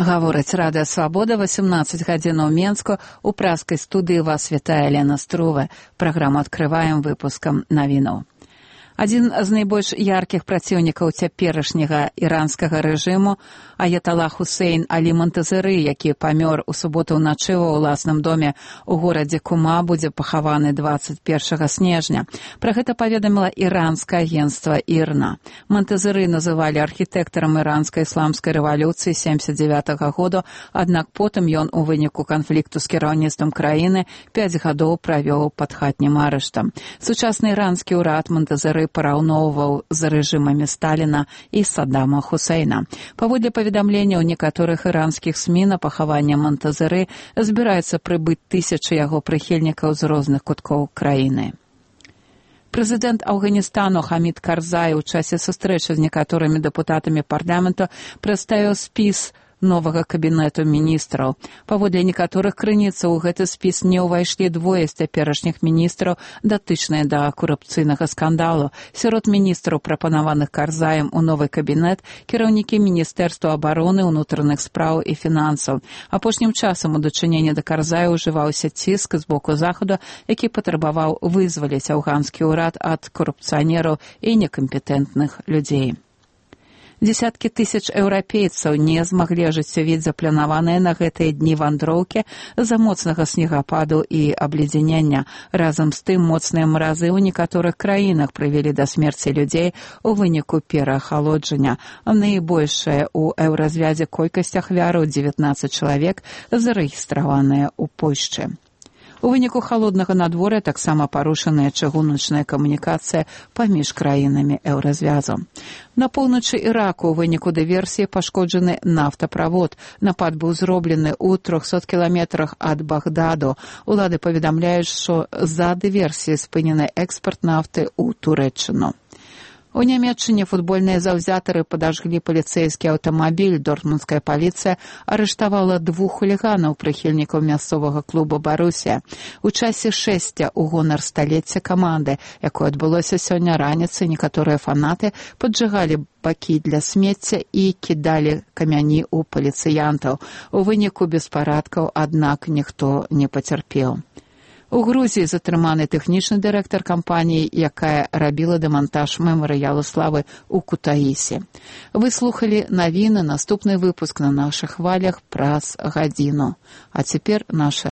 Гаворыць Радыё Свабода, 18 гадзін у Менску. У праскай студыі вас вітае Лена Струве. Праграму адкрываем выпускам навінаў. Адзін з найбольш яркіх праціўнікаў цяперашняга іранскага рэжыму, Аяталла Хусейн Алі Монтазеры, які памёр у суботу ўначы ва ўласным доме ў горадзе Кума, будзе пахаваны 21 снежня. Пра гэта паведаміла іранскае агенцтва ІРНА. Монтазеры называлі архітэктарам іранскай ісламскай рэвалюцыі 79 году, аднак потым ён у выніку канфлікту з кіраўніцтвам краіны 5 гадоў правёў пад хатнім арыштам. Сучасны іранскі ўрад Монтазеры параўноўваў з рэжымамі Сталіна і Саддама Хусейна. Паводле паведамленняў некаторых іранскіх СМІ, на пахаванне Монтазеры збіраюцца прыбыць тысячы яго прыхільнікаў з розных куткоў краіны. Прэзідэнт Афганістану Хамід Карзай у часе сустрэчы з некаторымі дэпутатамі парламенту прадставіў спіс новага кабінету міністраў. Паводле некаторых крыніцаў у гэты спіс не ўвайшлі двое з цяперашніх міністраў, датычныя да карупцыйнага скандалу. Сярод міністраў, прапанаваных Карзаем у новы кабінет, кіраўнікі міністэрства абароны, унутраных спраў і фінансаў. Апошнім часам у дачыненні да Карзая ўжываўся ціск з боку Захаду, які патрабаваў вызваліць афганскі ўрад ад карупцыянераў і некампетэнтных людзей. Дзесяткі тысяч еўрапейцаў не змаглі ажыццявіць запланаваныя на гэтыя дні вандроўкі з-за моцнага снегападу і абледзянення. Разам з тым, моцныя маразы ў некаторых краінах прывялі да смерці людзей у выніку пераахалоджання. Найбольшая ў еўразвязе колькасць ахвяраў 19 чалавек зарэгістраваныя ў Польшчы. У выніку халоднага надвор'я таксама парушаная чыгуначная камунікацыя паміж краінамі еўразвязу. На поўначы Іраку ў выніку дыверсіі пашкоджаны нафтаправод. Напад быў зроблены ў 300 кіламетрах ад Багдаду. Улады паведамляюць, што з-за дыверсіі спынены экспарт нафты ў Турэччыну. У Нямецчыне футбольныя заўзятары падажглі паліцэйскі аўтамабіль. Дортмундская паліцыя арыштавала 2 хуліганаў, прыхільнікаў мясцовага клуба «Барусія». У часе шэсця ў гонар сталецця каманды, якое адбылося сёння раніцай, некаторыя фанаты паджыгалі бакі для смецця і кідалі камяні ў паліцыянтаў. У выніку беспарадкаў, аднак, ніхто не пацярпеў. У Грузіі затрыманы тэхнічны дырэктар кампаніі, якая рабіла дэмантаж мемарыялу славы ў Кутаісі. Вы слухалі навіны, наступны выпуск на нашых хвалях праз гадзіну. А цяпер наша